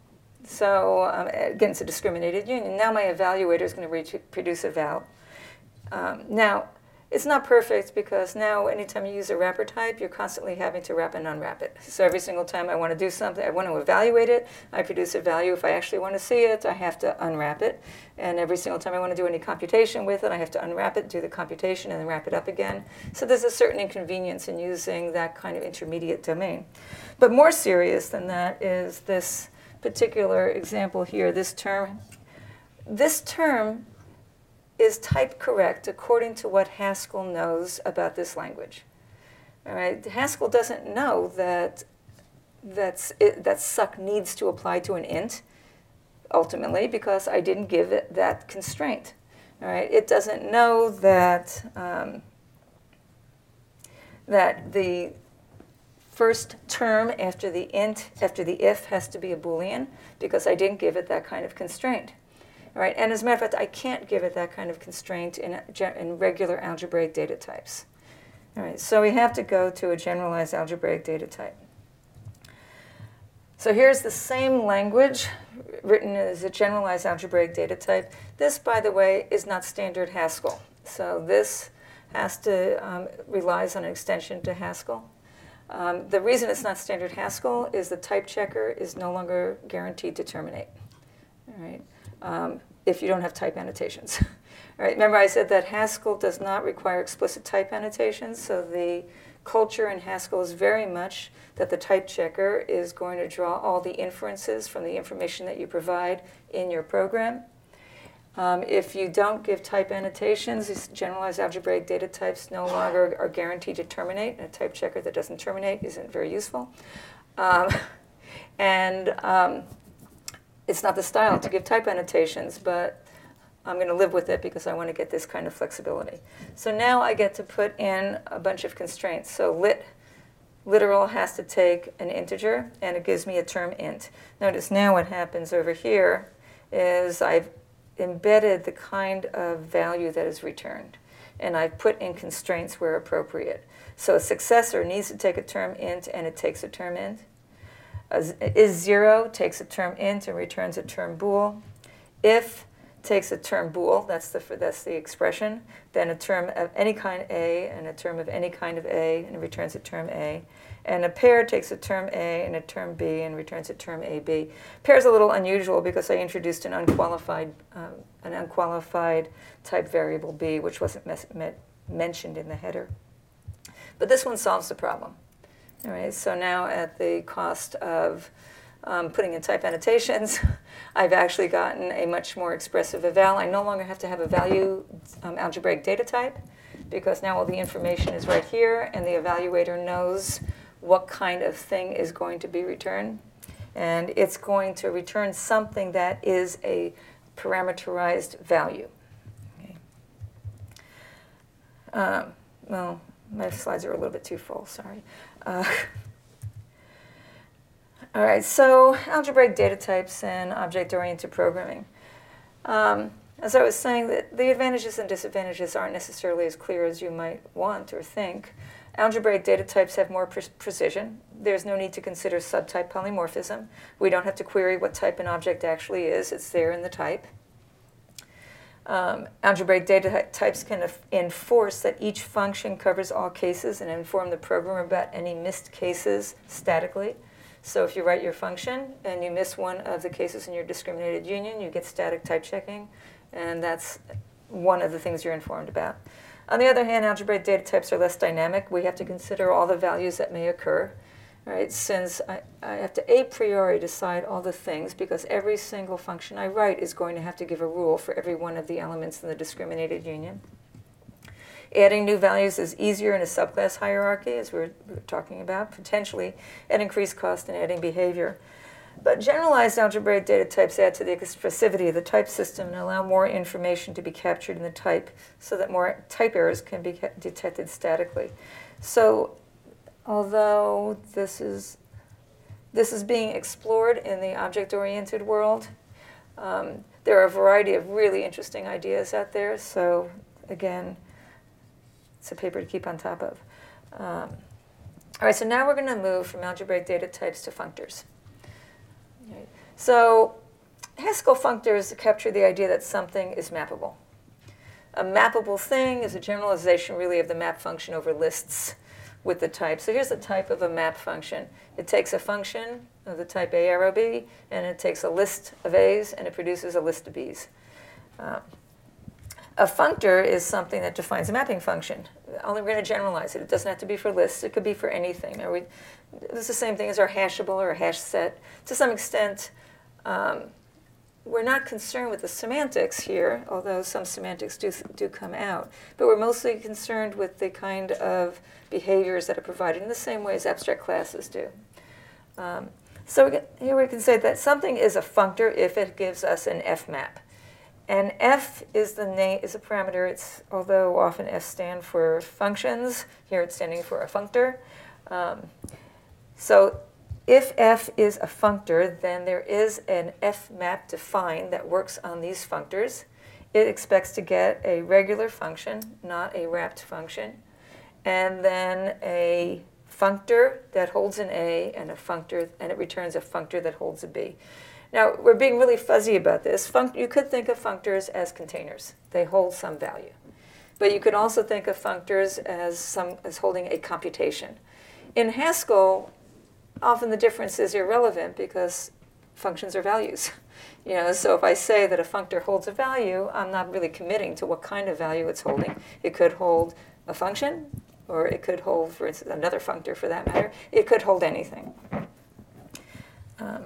Speaker 1: So um, again, it's a discriminated union. Now my evaluator is going to produce a val. Um, now, it's not perfect because now anytime you use a wrapper type, you're constantly having to wrap and unwrap it. So every single time I want to do something, I want to evaluate it, I produce a value. If I actually want to see it, I have to unwrap it. And every single time I want to do any computation with it, I have to unwrap it, do the computation, and then wrap it up again. So there's a certain inconvenience in using that kind of intermediate domain. But more serious than that is this particular example here, this term. This term is type correct according to what Haskell knows about this language. All right, Haskell doesn't know that that's it, that suck needs to apply to an int, ultimately, because I didn't give it that constraint. All right, it doesn't know that um, that the first term after the int, after the if, has to be a Boolean, because I didn't give it that kind of constraint. All right, and as a matter of fact, I can't give it that kind of constraint in, in regular algebraic data types. All right, so we have to go to a generalized algebraic data type. So here's the same language written as a generalized algebraic data type. This, by the way, is not standard Haskell. So this has to um, relies on an extension to Haskell. Um, the reason it's not standard Haskell is the type checker is no longer guaranteed to terminate. All right. Um, if you don't have type annotations. All right, remember I said that Haskell does not require explicit type annotations, so the culture in Haskell is very much that the type checker is going to draw all the inferences from the information that you provide in your program. Um, if you don't give type annotations, these generalized algebraic data types no longer are guaranteed to terminate. A type checker that doesn't terminate isn't very useful. Um, and um, It's not the style to give type annotations, but I'm going to live with it because I want to get this kind of flexibility. So now I get to put in a bunch of constraints. So lit, literal has to take an integer, and it gives me a term int. Notice now what happens over here is I've embedded the kind of value that is returned, and I've put in constraints where appropriate. So a successor needs to take a term int, and it takes a term int. A is zero takes a term int and returns a term bool. If takes a term bool, that's the, that's the expression, then a term of any kind A and a term of any kind of A and returns a term A. And a pair takes a term A and a term B and returns a term A B. Pair is a little unusual because I introduced an unqualified, um, an unqualified type variable B, which wasn't mes met mentioned in the header. But this one solves the problem. All right, so now at the cost of um, putting in type annotations, I've actually gotten a much more expressive eval. I no longer have to have a value um, algebraic data type because now all the information is right here and the evaluator knows what kind of thing is going to be returned. And it's going to return something that is a parameterized value. Okay. Um, well, my slides are a little bit too full, sorry. Uh, all right, so algebraic data types and object-oriented programming. Um, as I was saying, that the advantages and disadvantages aren't necessarily as clear as you might want or think. Algebraic data types have more pre precision. There's no need to consider subtype polymorphism. We don't have to query what type an object actually is. It's there in the type. Um, algebraic data types can enforce that each function covers all cases and inform the programmer about any missed cases statically. So if you write your function and you miss one of the cases in your discriminated union, you get static type checking, and that's one of the things you're informed about. On the other hand, algebraic data types are less dynamic. We have to consider all the values that may occur. Right, since I, I have to a priori decide all the things because every single function I write is going to have to give a rule for every one of the elements in the discriminated union. Adding new values is easier in a subclass hierarchy, as we were, we were talking about, potentially at increased cost in adding behavior. But generalized algebraic data types add to the expressivity of the type system and allow more information to be captured in the type so that more type errors can be detected statically. So although this is, this is being explored in the object-oriented world, um, there are a variety of really interesting ideas out there. So again, it's a paper to keep on top of. Um, all right, so now we're going to move from algebraic data types to functors. Right. So Haskell functors capture the idea that something is mappable. A mappable thing is a generalization really of the map function over lists with the type. So here's the type of a map function. It takes a function of the type A arrow B, and it takes a list of A's, and it produces a list of B's. Um, a functor is something that defines a mapping function. Only we're going to generalize it. It doesn't have to be for lists. It could be for anything. We, it's the same thing as our hashable or a hash set. To some extent, um, we're not concerned with the semantics here, although some semantics do, do come out. But we're mostly concerned with the kind of behaviors that are provided in the same way as abstract classes do. Um, so we get, here we can say that something is a functor if it gives us an F map. And F is the name is a parameter. It's although often F stand for functions, here it's standing for a functor. Um, so if F is a functor, then there is an F map defined that works on these functors. It expects to get a regular function, not a wrapped function, and then a functor that holds an A and a functor, and it returns a functor that holds a B. Now, we're being really fuzzy about this. Func you could think of functors as containers. They hold some value. But you could also think of functors as, some, as holding a computation. In Haskell, often the difference is irrelevant because functions are values. You know, so if I say that a functor holds a value, I'm not really committing to what kind of value it's holding. It could hold a function, or it could hold, for instance, another functor for that matter. It could hold anything. Um,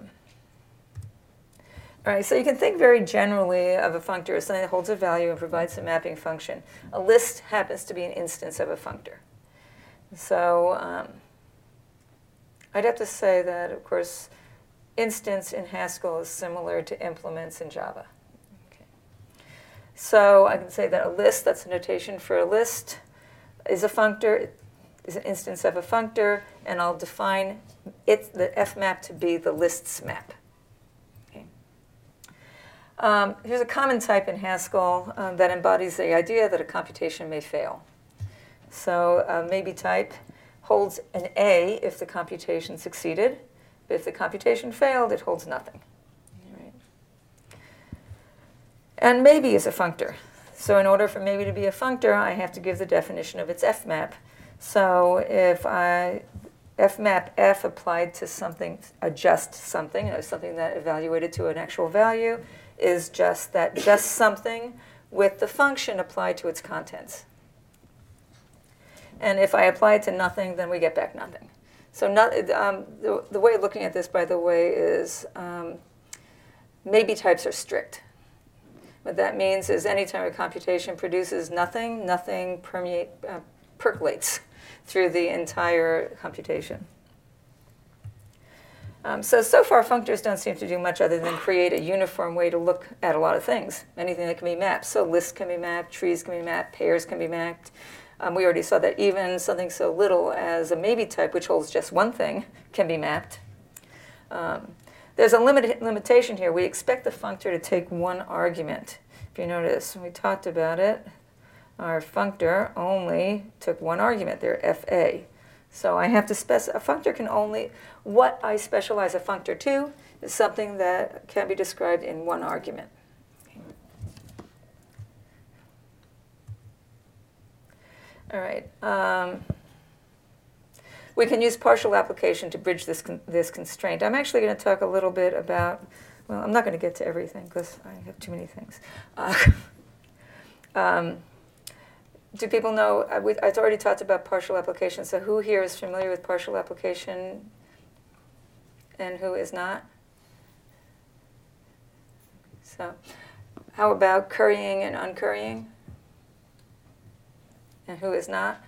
Speaker 1: All right, so you can think very generally of a functor as something that holds a value and provides a mapping function. A list happens to be an instance of a functor. So um, I'd have to say that, of course, instance in Haskell is similar to implements in Java. Okay. So I can say that a list, that's a notation for a list, is a functor, is an instance of a functor, and I'll define it, the F map, to be the lists map. Okay. Um, here's a common type in Haskell um, that embodies the idea that a computation may fail. So a maybe type holds an A if the computation succeeded, but if the computation failed, it holds nothing. Right. And maybe is a functor. So in order for maybe to be a functor, I have to give the definition of its F map. So if I F map F applied to something, adjust something, you know, something that evaluated to an actual value, is just that just something with the function applied to its contents. And if I apply it to nothing, then we get back nothing. So not, um, the, the way of looking at this, by the way, is um, maybe types are strict. What that means is any time a computation produces nothing, nothing permeate, uh, percolates through the entire computation. Um, so, so far, functors don't seem to do much other than create a uniform way to look at a lot of things, anything that can be mapped. So lists can be mapped, trees can be mapped, pairs can be mapped. Um, we already saw that even something so little as a maybe type, which holds just one thing, can be mapped. Um, there's a limit, limitation here. We expect the functor to take one argument. If you notice, when we talked about it, our functor only took one argument there, F A. So I have to specify, a functor can only, what I specialize a functor to is something that can be described in one argument. All right. Um, we can use partial application to bridge this con this constraint. I'm actually going to talk a little bit about, well, I'm not going to get to everything because I have too many things. Uh, um, do people know, I, we, I've already talked about partial application, so who here is familiar with partial application and who is not? So how about currying and uncurrying? And who is not?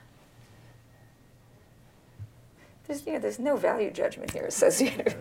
Speaker 1: There's, you know, there's no value judgment here associated.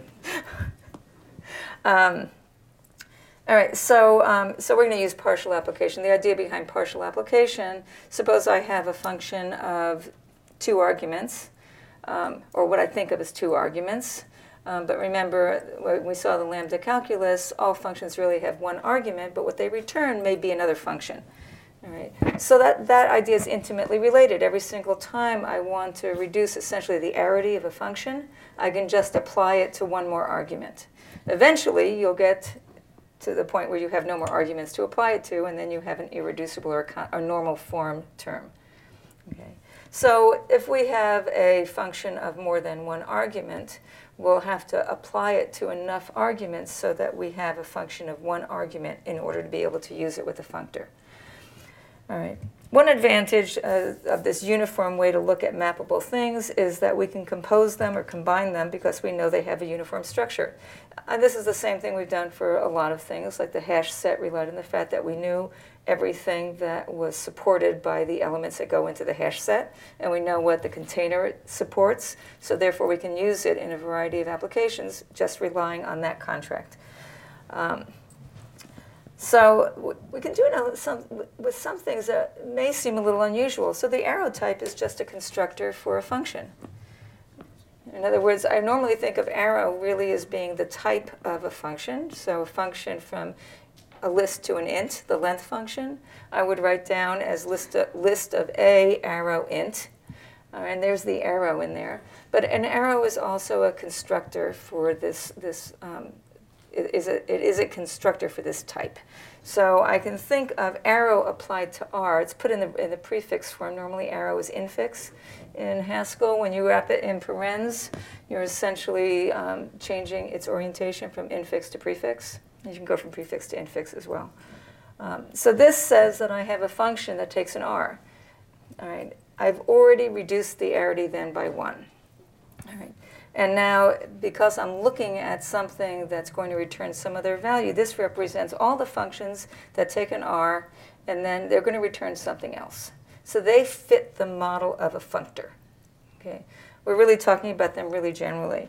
Speaker 1: um, all right, so, um, so we're going to use partial application. The idea behind partial application, suppose I have a function of two arguments, um, or what I think of as two arguments. Um, but remember, when we saw the lambda calculus, all functions really have one argument, but what they return may be another function. All right. So that, that idea is intimately related. Every single time I want to reduce essentially the arity of a function, I can just apply it to one more argument. Eventually, you'll get to the point where you have no more arguments to apply it to, and then you have an irreducible or a normal form term. Okay. So if we have a function of more than one argument, we'll have to apply it to enough arguments so that we have a function of one argument in order to be able to use it with a functor. All right. One advantage uh, of this uniform way to look at mappable things is that we can compose them or combine them because we know they have a uniform structure. And this is the same thing we've done for a lot of things, like the hash set relied on the fact that we knew everything that was supported by the elements that go into the hash set, and we know what the container supports, so therefore we can use it in a variety of applications just relying on that contract. Um, So we can do it some, with some things that may seem a little unusual. So the arrow type is just a constructor for a function. In other words, I normally think of arrow really as being the type of a function. So a function from a list to an int, the length function, I would write down as list of, list of a arrow int. Uh, and there's the arrow in there. But an arrow is also a constructor for this, this um, It is, a, it is a constructor for this type. So I can think of arrow applied to R. It's put in the, in the prefix form. Normally arrow is infix. In Haskell, when you wrap it in parens, you're essentially um, changing its orientation from infix to prefix. You can go from prefix to infix as well. Um, so this says that I have a function that takes an R. All right. I've already reduced the arity then by one. All right. And now, because I'm looking at something that's going to return some other value, this represents all the functions that take an R, and then they're going to return something else. So they fit the model of a functor. Okay? We're really talking about them really generally.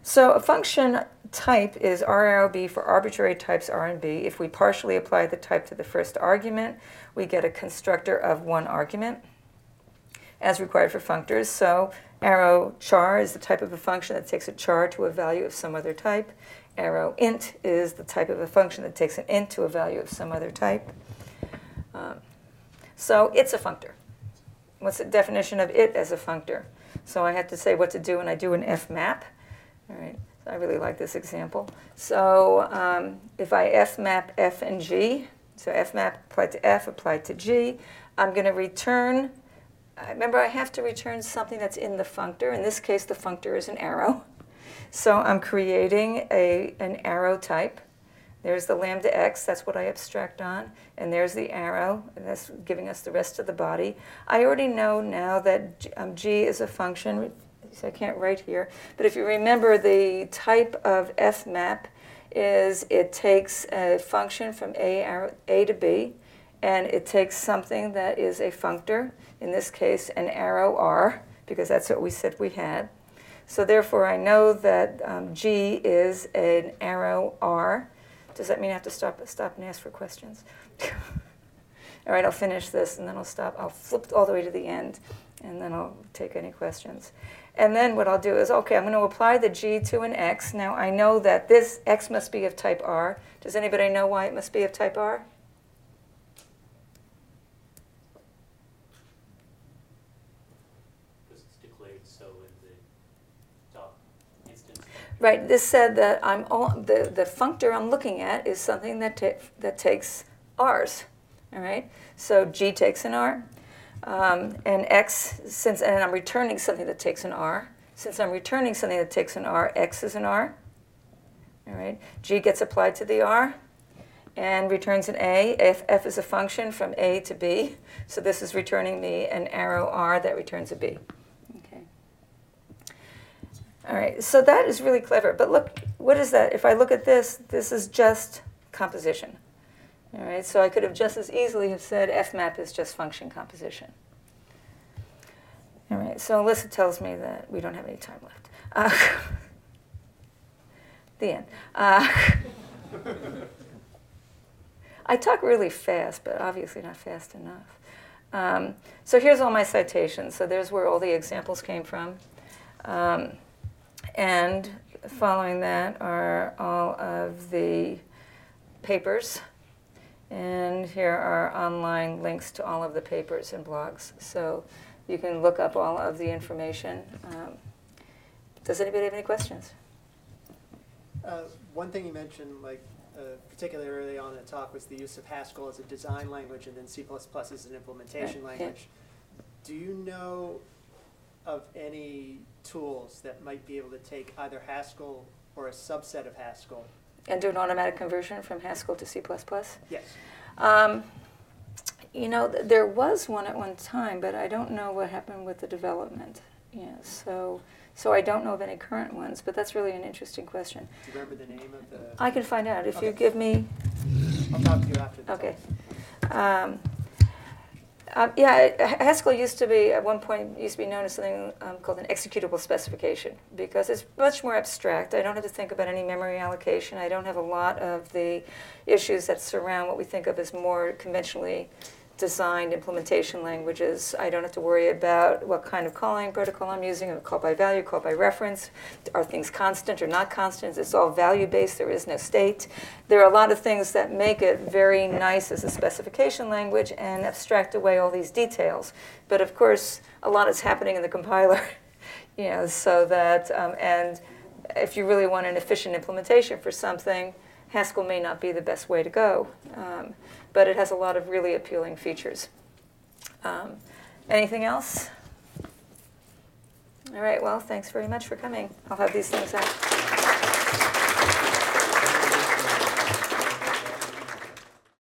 Speaker 1: So a function type is R arrow B for arbitrary types R and B. If we partially apply the type to the first argument, we get a constructor of one argument, as required for functors. So arrow char is the type of a function that takes a char to a value of some other type. Arrow int is the type of a function that takes an int to a value of some other type. Um, so it's a functor. What's the definition of it as a functor? So I had to say what to do when I do an F map. All right. So I really like this example. So um, if I F map F and G, so F map applied to F, applied to G, I'm going to return, remember I have to return something that's in the functor. In this case, the functor is an arrow. So I'm creating a, an arrow type. There's the lambda x, that's what I abstract on. And there's the arrow, and that's giving us the rest of the body. I already know now that G, um, G is a function, so I can't write here. But if you remember, the type of F map is it takes a function from A, arrow, A to B, and it takes something that is a functor, in this case an arrow R, because that's what we said we had. So therefore I know that um, G is an arrow R. Does that mean I have to stop, stop and ask for questions? All right, I'll finish this and then I'll stop. I'll flip all the way to the end and then I'll take any questions. And then what I'll do is, okay, I'm going to apply the G to an X. Now I know that this X must be of type R. Does anybody know why it must be of type R?
Speaker 2: Because it's declared so in the top instance.
Speaker 1: Right, this said that I'm all, the, the functor I'm looking at is something that, ta that takes R's. All right, so G takes an R. Um, and X, since, and I'm returning something that takes an R. Since I'm returning something that takes an R, X is an R. All right, G gets applied to the R and returns an A. F, F is a function from A to B. So this is returning me an arrow R that returns a B. Okay. All right, so that is really clever. But look, what is that? If I look at this, this is just composition. All right, so I could have just as easily have said F map is just function composition. All right, so Alyssa tells me that we don't have any time left. Uh, the end. Uh, I talk really fast, but obviously not fast enough. Um, so here's all my citations. So there's where all the examples came from. Um, and following that are all of the papers. And here are online links to all of the papers and blogs. So you can look up all of the information. Um, does anybody have any questions?
Speaker 3: Uh, one thing you mentioned, like uh, particularly early on in the talk, was the use of Haskell as a design language and then C plus plus as an implementation
Speaker 1: right.
Speaker 3: language.
Speaker 1: Yeah.
Speaker 3: Do you know of any tools that might be able to take either Haskell or a subset of Haskell?
Speaker 1: And do an automatic conversion from Haskell to C plus plus?
Speaker 3: Yes.
Speaker 1: Um, you know, th there was one at one time, but I don't know what happened with the development. Yeah, so, so I don't know of any current ones, but that's really an interesting question.
Speaker 3: Do you remember the name of the?
Speaker 1: I can find out if
Speaker 3: Okay.
Speaker 1: you give me.
Speaker 3: I'll talk to you after the
Speaker 1: Okay.
Speaker 3: talk.
Speaker 1: Um, Uh, yeah, Haskell used to be, at one point, used to be known as something um, called an executable specification because it's much more abstract. I don't have to think about any memory allocation. I don't have a lot of the issues that surround what we think of as more conventionally designed implementation languages. I don't have to worry about what kind of calling protocol I'm using, or call by value, call by reference. Are things constant or not constant? It's all value-based. There is no state. There are a lot of things that make it very nice as a specification language and abstract away all these details. But of course, a lot is happening in the compiler, you know, so that, um, and if you really want an efficient implementation for something, Haskell may not be the best way to go. Um, but it has a lot of really appealing features. Um, anything else? All right, well, thanks very much for coming. I'll have these things out.